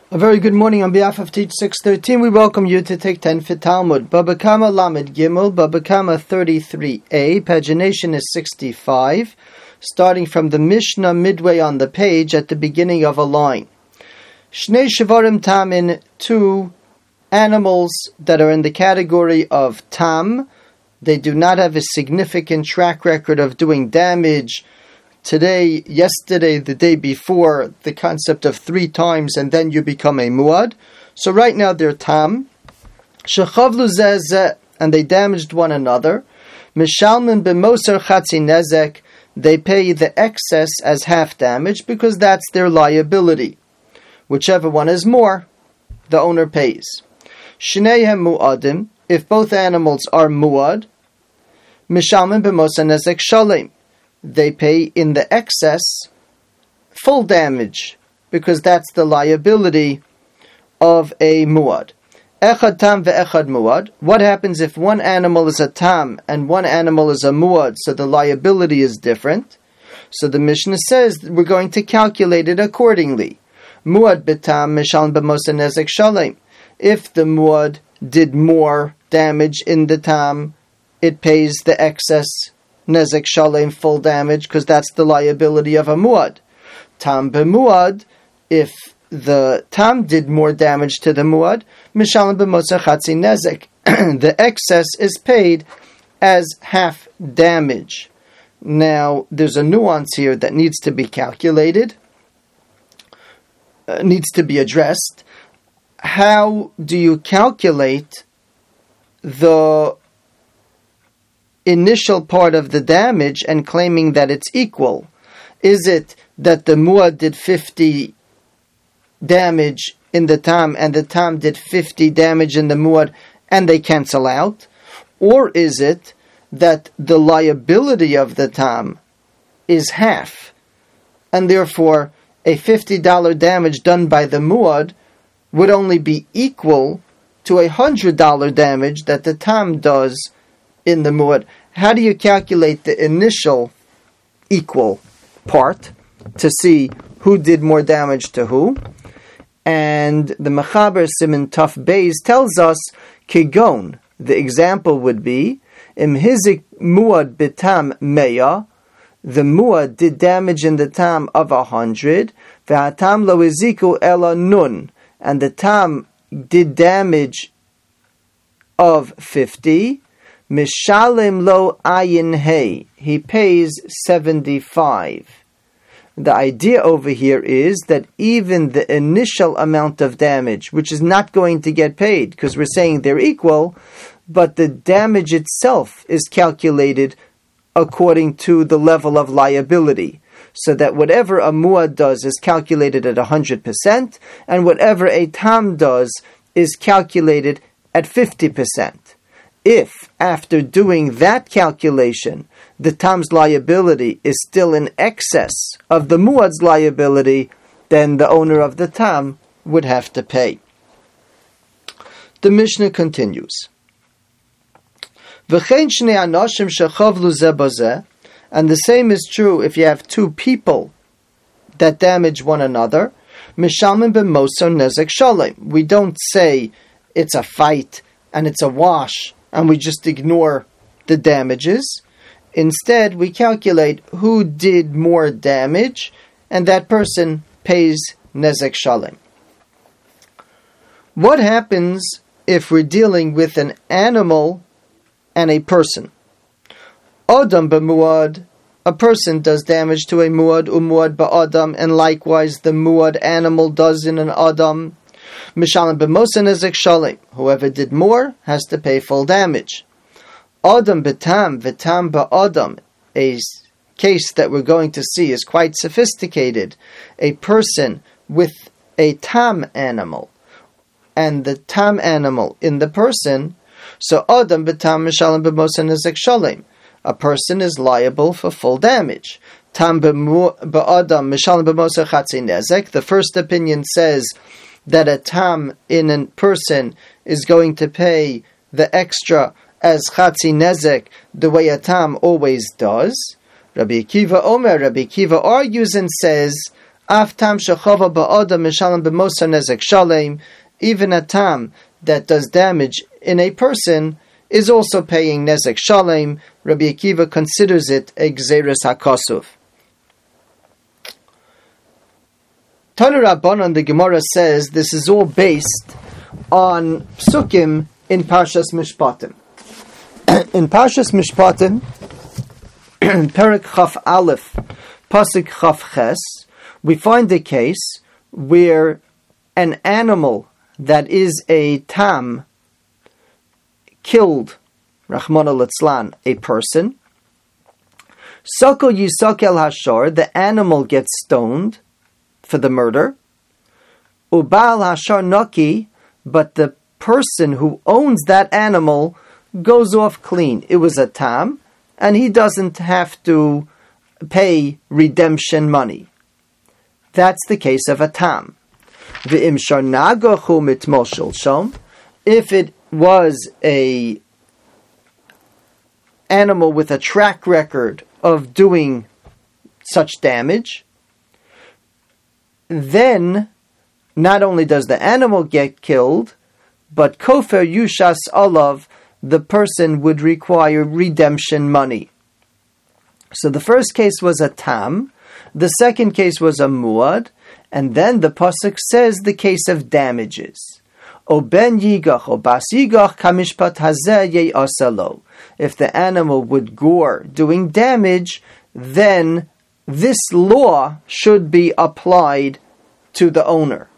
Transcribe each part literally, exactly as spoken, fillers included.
A very good morning on behalf of Teach six thirteen. We welcome you to take ten for Talmud. Baba Kama Lamed Gimel, Baba Kama thirty-three A. Pagination is sixty-five, starting from the Mishnah midway on the page at the beginning of a line. Shnei Shivarim Tamin, two animals that are in the category of Tam. They do not have a significant track record of doing damage. Today, yesterday, the day before, the concept of three times and then you become a muad. So right now they're tam. Shechavlu zeh zeh, and they damaged one another. Mishalmin b'moser chatzi nezek, they pay the excess as half damage because that's their liability. Whichever one is more, the owner pays. Shneihem muadim, if both animals are muad, mishalmin b'moser nezek shalem, they pay in the excess full damage, because that's the liability of a muad. Echad tam ve'echad muad. What happens if one animal is a tam and one animal is a muad, so the liability is different? So the Mishnah says we're going to calculate it accordingly. Muad betam mishalm b'moser nezek shalem. If the muad did more damage in the tam, it pays the excess nezek shalem, full damage, because that's the liability of a muad. Tam b'muad, if the tam did more damage to the muad, mishalem b'moser chatzi nezek, the excess is paid as half damage. Now, there's a nuance here that needs to be calculated, uh, needs to be addressed. How do you calculate the initial part of the damage and claiming that it's equal? Is it that the muad did fifty damage in the tam and the tam did fifty damage in the muad and they cancel out? Or is it that the liability of the tam is half and therefore a fifty dollars damage done by the muad would only be equal to a one hundred dollars damage that the tam does in the muad? How do you calculate the initial equal part to see who did more damage to who? And the Mechaber Siman Taf Beis tells us, Kigon, the example would be, Im hizik muad bitam meya, the muad did damage in the tam of a hundred, ve'atam lo iziku ela nun, and the tam did damage of fifty, mishalem lo ayin hey, he pays seventy-five. The idea over here is that even the initial amount of damage, which is not going to get paid because we're saying they're equal, but the damage itself is calculated according to the level of liability. So that whatever a muad does is calculated at one hundred percent, and whatever a tam does is calculated at fifty percent. If, after doing that calculation, the tam's liability is still in excess of the muad's liability, then the owner of the tam would have to pay. The Mishnah continues. V'chein shnei anoshim shechavlu zeh b'zeh, and the same is true if you have two people that damage one another. Mishalmin b'moser nezek shalem. We don't say it's a fight and it's a wash, and we just ignore the damages. Instead, we calculate who did more damage, and that person pays nezek shalem. What happens if we're dealing with an animal and a person? Adam b'muad, a person does damage to a muad, umuad ba'adam, and likewise the muad animal does in an adam. Mishalem b'moser nezek shalem. Whoever did more has to pay full damage. Adam b'tam v'tam ba'adam. A case that we're going to see is quite sophisticated. A person with a tam animal and the tam animal in the person. So Adam b'tam mishalem b'moser nezek shalem. A person is liable for full damage. Tam ba'adam mishalem b'moser chatzi nezek. The first opinion says that a tam in a person is going to pay the extra as chatzi nezek, the way a tam always does. Rabbi Akiva Omer, Rabbi Akiva argues and says, Af tam shechava ba'adam mishalem b'mosa nezek shalem. Even a tam that does damage in a person is also paying nezek shalem. Rabbi Akiva considers it a gzeres hakosuf. Tanu Rabbanan, the Gemara says this is all based on psukim in Parshas Mishpatim. In Parshas Mishpatim, Perek Chaf Aleph, Pasuk Chaf Ches, we find a case where an animal that is a tam killed, Rachmana litzlan, a person. Soko Yisakel Hashar, the animal gets stoned for the murder. Ubal Hashar Naki, but the person who owns that animal goes off clean. It was a tam, and he doesn't have to pay redemption money. That's the case of a tam. If it was a animal with a track record of doing such damage, then not only does the animal get killed, but kofer yushas olav, the person would require redemption money. So the first case was a tam, the second case was a muad, and then the pasuk says the case of damages. O ben yigach o bas yigach kamishpat hazeh ye'asalo. If the animal would gore doing damage, then this law should be applied to the owner.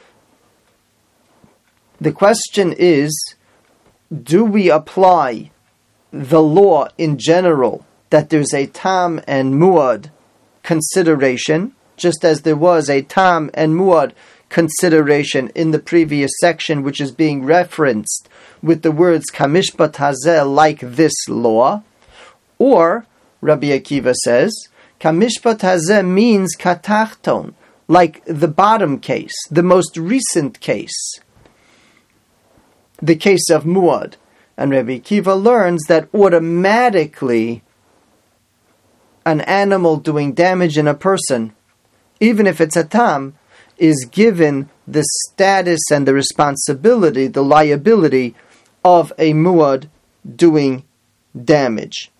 The question is, do we apply the law in general that there's a tam and muad consideration, just as there was a tam and muad consideration in the previous section, which is being referenced with the words kamishpat hazeh, like this law? Or, Rabbi Akiva says, kamishpat hazeh means katachton, like the bottom case, the most recent case, the case of muad. And Rabbi Akiva learns that automatically an animal doing damage in a person, even if it's a tam, is given the status and the responsibility, the liability of a muad doing damage.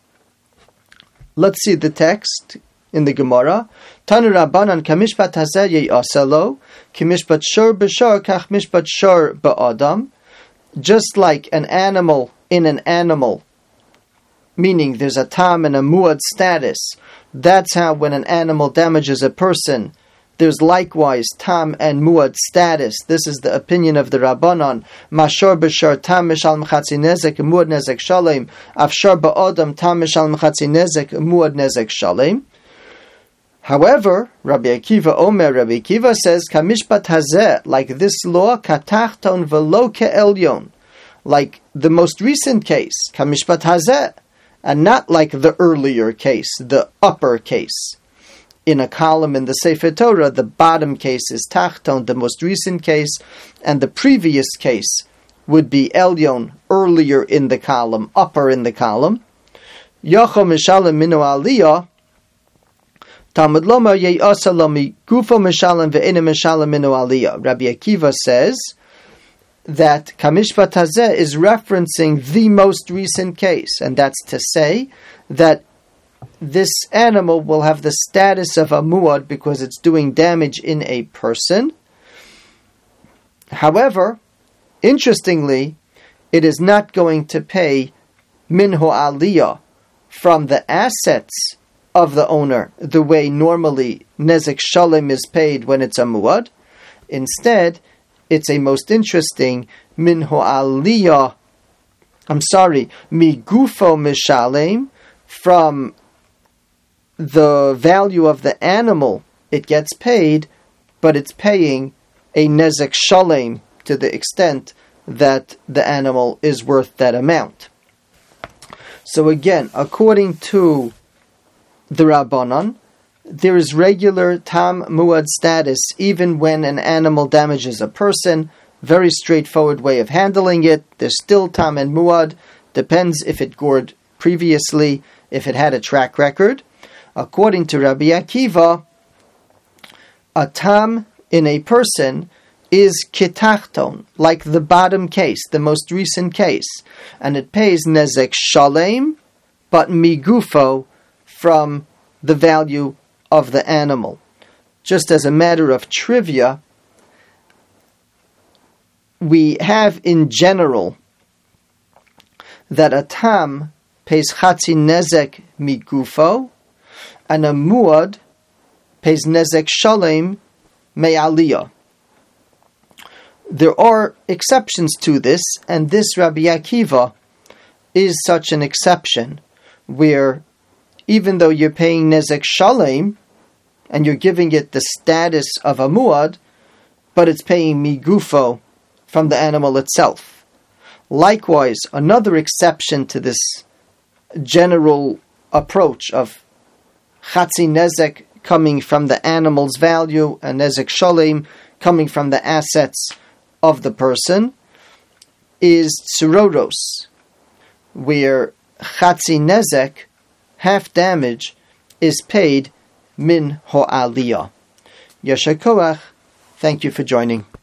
Let's see the text in the Gemara. Tanu Rabbanan kamishpat hazeh ye'asalo, kamishpat shor b'shor kach mishpat shor ba'adam. Just like an animal in an animal, meaning there's a tam and a muad status, that's how when an animal damages a person, there's likewise tam and muad status. This is the opinion of the Rabbanon. Mashor b'shor tam mishal mechatzi nezek muad nezek shalem. Afshor ba'odam tam mishal mechatzi nezek muad nezek shalem. However, Rabbi Akiva Omer, Rabbi Akiva says, kamishpat hazeh, like this law, katachton velo ke'elyon, like the most recent case, kamishpat hazeh, and not like the earlier case, the upper case. In a column in the Sefer Torah, the bottom case is tachton, the most recent case, and the previous case would be elyon, earlier in the column, upper in the column. Yocho mishalem minu aliyah, Talmud Lomar ye'asa lomi gufo mishalem ve'ena mishalem minu aliyah. Rabbi Akiva says that kamishpat hazeh is referencing the most recent case, and that's to say that this animal will have the status of a muad because it's doing damage in a person. However, interestingly, it is not going to pay minho aliyah from the assets of the owner, the way normally nezek shalem is paid when it's a muad. Instead, it's a most interesting minho aliyah, I'm sorry, migufo mishalem, from the value of the animal it gets paid, but it's paying a nezek shalem to the extent that the animal is worth that amount. So again, according to the Rabbanon, there is regular tam muad status even when an animal damages a person. Very straightforward way of handling it. There's still tam and muad. Depends if it gored previously, if it had a track record. According to Rabbi Akiva, a tam in a person is kitachton, like the bottom case, the most recent case, and it pays nezek shalem, but migufo, from the value of the animal. Just as a matter of trivia, we have in general that a tam pays chatzi nezek migufo, and a muad pays nezek shalem me'aliyah. There are exceptions to this, and this Rabbi Akiva is such an exception, where even though you're paying nezek shalem, and you're giving it the status of a muad, but it's paying migufo from the animal itself. Likewise, another exception to this general approach of chatzi nezek coming from the animal's value and nezek shalem coming from the assets of the person is tsuroros, where chatzi nezek, half damage, is paid min ho'aliyah. Yasher koach. Thank you for joining.